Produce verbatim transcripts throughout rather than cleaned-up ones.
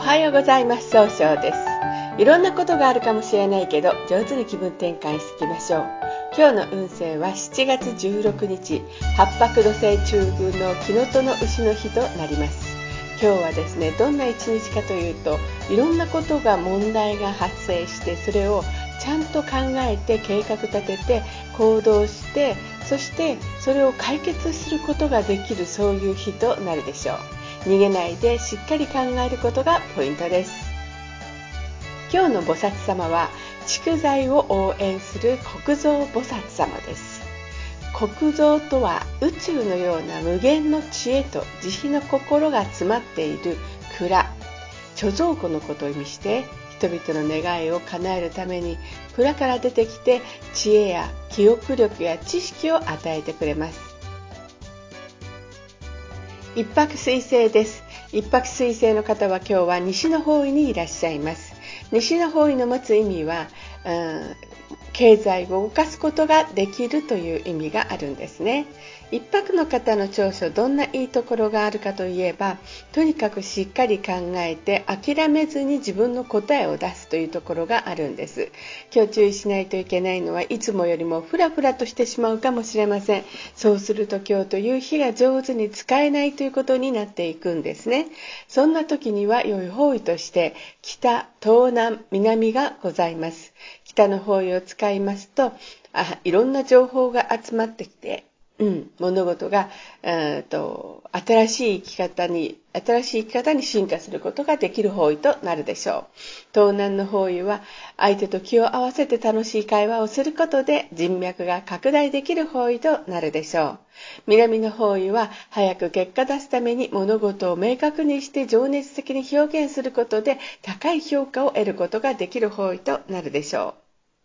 はようございます。総称です。いろんなことがあるかもしれないけど、上手に気分転換していきましょう。今日の運勢はしちがつじゅうろくにち、八白土星中宮の木のとの丑の日となります。今日はですね、どんな一日かというと、いろんなことが問題が発生して、それをちゃんと考えて計画立てて行動して、そしてそれを解決することができる、そういう日となるでしょう。逃げないでしっかり考えることがポイントです。今日の菩薩様は蓄財を応援する国蔵菩薩様です。国蔵とは宇宙のような無限の知恵と慈悲の心が詰まっている蔵、貯蔵庫のことを意味して、人々の願いを叶えるために蔵から出てきて知恵や記憶力や知識を与えてくれます。一泊水星です。一泊水星の方は今日は西の方位にいらっしゃいます。西の方位の持つ意味は、うん、経済を動かすことができるという意味があるんですね。一泊の方の長所、どんないいところがあるかといえば、とにかくしっかり考えて諦めずに自分の答えを出すというところがあるんです。今日注意しないといけないのは、いつもよりもフラフラとしてしまうかもしれません。そうすると今日という日が上手に使えないということになっていくんですね。そんな時には良い方位として北、東南、南がございます。北の方位を使いますと、あいろんな情報が集まってきて、うん、物事が、えー、と新しい生き方に新しい生き方に進化することができる方位となるでしょう。東南の方位は相手と気を合わせて楽しい会話をすることで人脈が拡大できる方位となるでしょう。南の方位は早く結果出すために物事を明確にして情熱的に表現することで高い評価を得ることができる方位となるでしょう。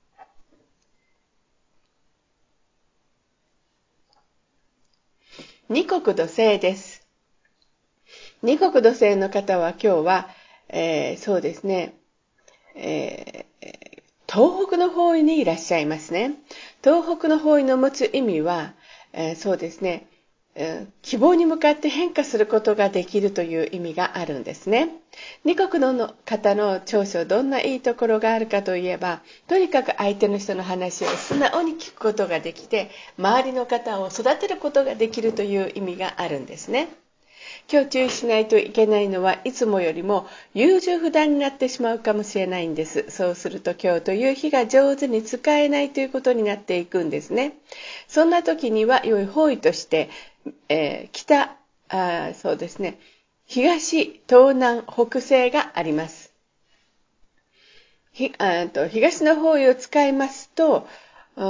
二国土星です。二国土星の方は今日は、えー、そうですね、えー、東北の方位にいらっしゃいますね。東北の方位の持つ意味は、えー、そうですね、えー、希望に向かって変化することができるという意味があるんですね。二国の方の長所、どんないいところがあるかといえば、とにかく相手の人の話を素直に聞くことができて、周りの方を育てることができるという意味があるんですね。今日注意しないといけないのは、いつもよりも優柔不断になってしまうかもしれないんです。そうすると今日という日が上手に使えないということになっていくんですね。そんな時には良い方位として、えー、北あそうですね東、東南、北西があります。ひあと東の方位を使いますと、うん、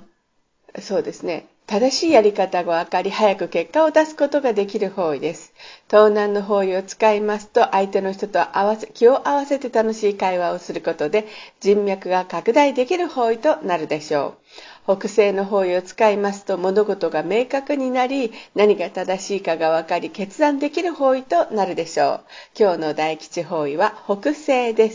そうですね、正しいやり方が分かり、早く結果を出すことができる方位です。東南の方位を使いますと、相手の人と合わせ気を合わせて楽しい会話をすることで人脈が拡大できる方位となるでしょう。北西の方位を使いますと、物事が明確になり、何が正しいかが分かり決断できる方位となるでしょう。今日の大吉方位は北西です。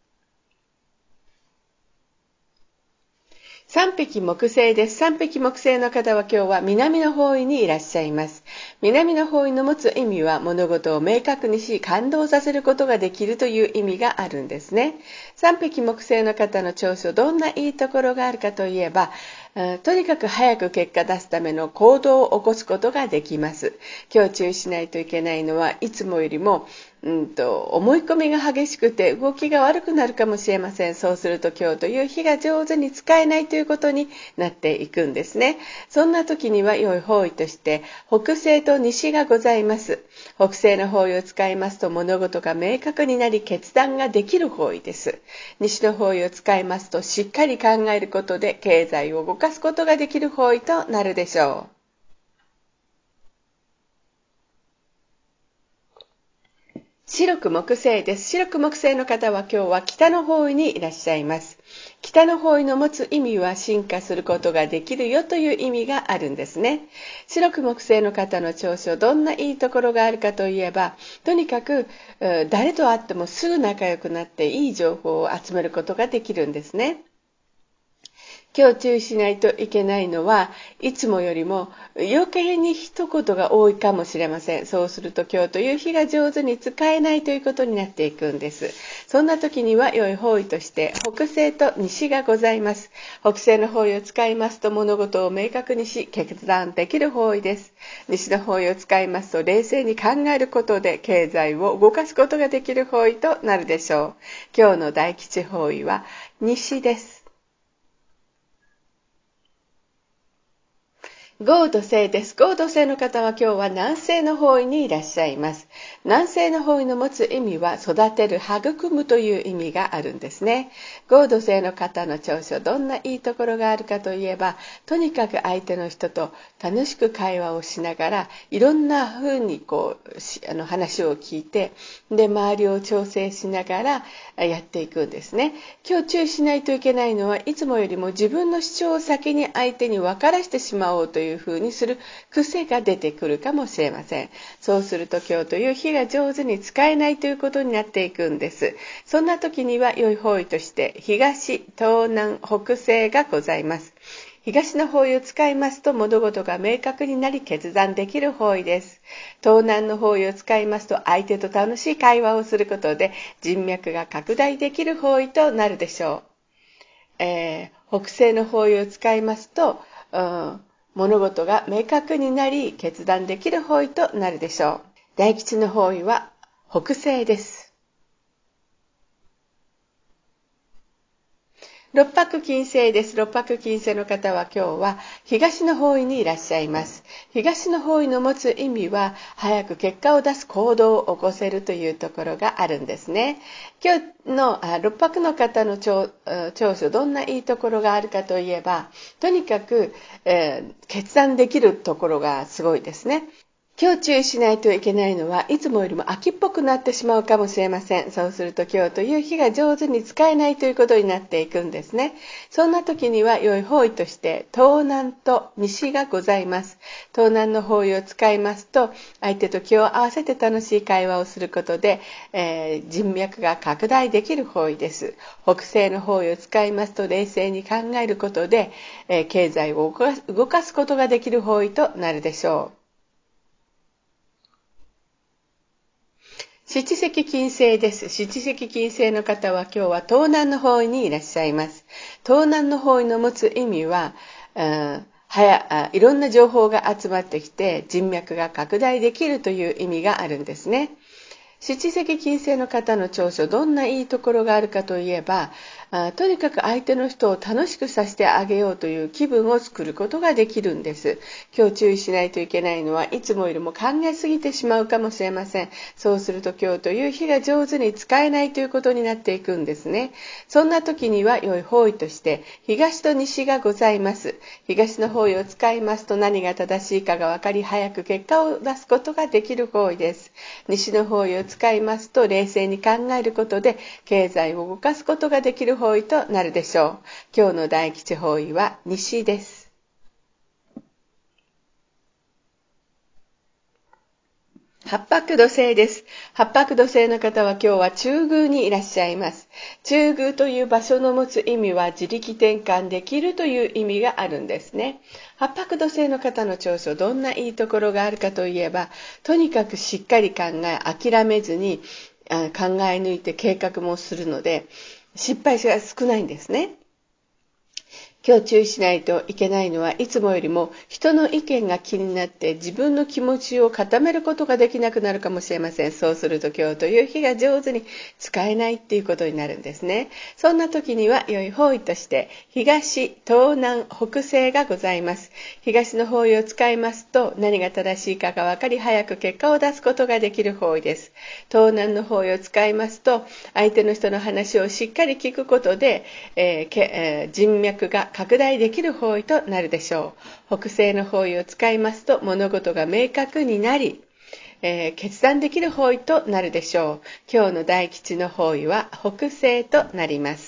三匹木星です。三匹木星の方は今日は南の方位にいらっしゃいます。南の方位の持つ意味は、物事を明確にし感動させることができるという意味があるんですね。三匹木星の方の長所、どんないいところがあるかといえば、とにかく早く結果出すための行動を起こすことができます。今日注意しないといけないのは、いつもよりもうんと思い込みが激しくて動きが悪くなるかもしれません。そうすると今日という日が上手に使えないということになっていくんですね。そんな時には良い方位として北西と西がございます。北西の方位を使いますと、物事が明確になり決断ができる方位です。西の方位を使いますと、しっかり考えることで経済を動かすことができる方位となるでしょう。白く木星です。白く木星の方は今日は北の方位にいらっしゃいます。北の方位の持つ意味は、進化することができるよという意味があるんですね。白く木星の方の長所、どんないいところがあるかといえば、とにかく誰と会ってもすぐ仲良くなっていい情報を集めることができるんですね。 今日注意しないといけないのはいつもよりも余計に一言が多いかもしれません。そうすると今日という日が上手に使えないということになっていくんです。そんな時には良い方位として北西と西がございます。北西の方位を使いますと物事を明確にし決断できる方位です。西の方位を使いますと冷静に考えることで経済を動かすことができる方位となるでしょう。今日の大吉方位は西です。合土星です。合土星の方は今日は南西の方位にいらっしゃいます。南西の方位の持つ意味は育てる、育むという意味があるんですね。合土星の方の長所、どんないいところがあるかといえば、とにかく相手の人と楽しく会話をしながら、いろんな風にこうあの話を聞いて、で周りを調整しながらやっていくんですね。今日注意しないといけないのはいつもよりも自分の主張を先に相手に分からしてしまおうという風にする癖が出てくるかもしれません。そうすると今日という日が上手に使えないということになっていくんです。そんな時には良い方位として東、東南、北西がございます。東の方位を使いますと物事が明確になり決断できる方位です。東南の方位を使いますと相手と楽しい会話をすることで人脈が拡大できる方位となるでしょう。えー、北西の方位を使いますと、うん、物事が明確になり決断できる方位となるでしょう。大吉の方位は北西です。六白金星です。六白金星の方は今日は東の方位にいらっしゃいます。東の方位の持つ意味は早く結果を出す行動を起こせるというところがあるんですね。今日の六白の方の 長, 長所、どんないいところがあるかといえば、とにかく、えー、決断できるところがすごいですね。今日注意しないといけないのはいつもよりも秋っぽくなってしまうかもしれません。そうすると今日という日が上手に使えないということになっていくんですね。そんな時には良い方位として東南と西がございます。東南の方位を使いますと相手と気を合わせて楽しい会話をすることで、えー、人脈が拡大できる方位です。北西の方位を使いますと冷静に考えることで、えー、経済を動かす、動かすことができる方位となるでしょう。七石金星です。七石金星の方は今日は東南の方位にいらっしゃいます。東南の方位の持つ意味は、はやいろんな情報が集まってきて人脈が拡大できるという意味があるんですね。七石金星の方の長所、どんないいところがあるかといえば、あとにかく相手の人を楽しくさせてあげようという気分を作ることができるんです。今日注意しないといけないのはいつもよりも考えすぎてしまうかもしれません。そうすると今日という日が上手に使えないということになっていくんですね。そんな時には良い方位として東と西がございます。東の方位を使いますと何が正しいかが分かり早く結果を出すことができる方位です。西の方位を使いますと冷静に考えることで経済を動かすことができる方位となるでしょう。今日の大吉方位は西です。八白土星です。八白土星の方は今日は中宮にいらっしゃいます。中宮という場所の持つ意味は自力転換できるという意味があるんですね。八白土星の方の長所、どんないいところがあるかといえば、とにかくしっかり考え、諦めずに考え抜いて計画もするので、失敗が少ないんですね。今日注意しないといけないのはいつもよりも人の意見が気になって自分の気持ちを固めることができなくなるかもしれません。そうすると今日という日が上手に使えないっていうことになるんですね。そんな時には良い方位として東、東南、北西がございます。東の方位を使いますと何が正しいかが分かり早く結果を出すことができる方位です。東南の方位を使いますと相手の人の話をしっかり聞くことで、えーえー、人脈が拡大できる方位となるでしょう。北西の方位を使いますと物事が明確になり、えー、決断できる方位となるでしょう。今日の大吉の方位は北西となります。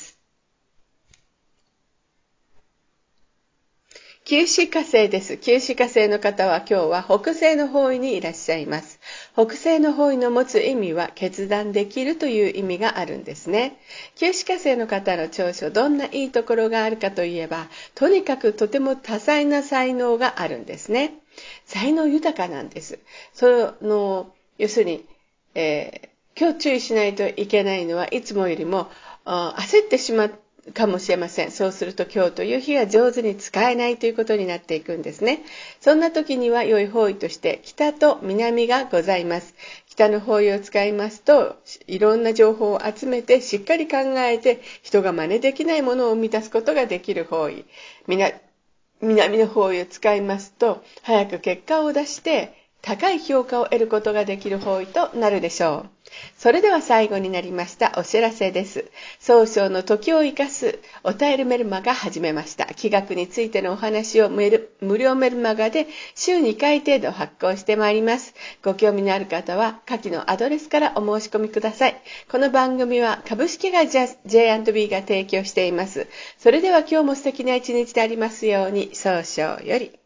九死火星です。九死火星の方は今日は北西の方位にいらっしゃいます。 北西の方位の持つ意味は決断できるという意味があるんですね。旧歯科生の方の長所、どんないいところがあるかといえば、とにかくとても多彩な才能があるんですね。才能豊かなんです。その、要するに、えー、今日注意しないといけないのは、いつもよりも焦ってしまうかもしれません。そうすると今日という日が上手に使えないということになっていくんですね。そんな時には良い方位として北と南がございます。北の方位を使いますと、いろんな情報を集めてしっかり考えて、人が真似できないものを生み出すことができる方位。南の方位を使いますと、早く結果を出して高い評価を得ることができる方位となるでしょう。それでは最後になりましたお知らせです。早々の時を生かすお便りメルマガ始めました。気学についてのお話をメル無料メルマガで週にかい程度発行してまいります。ご興味のある方は下記のアドレスからお申し込みください。この番組は株式会社 ジェイアンドビー が提供しています。それでは今日も素敵な一日でありますように。早々より。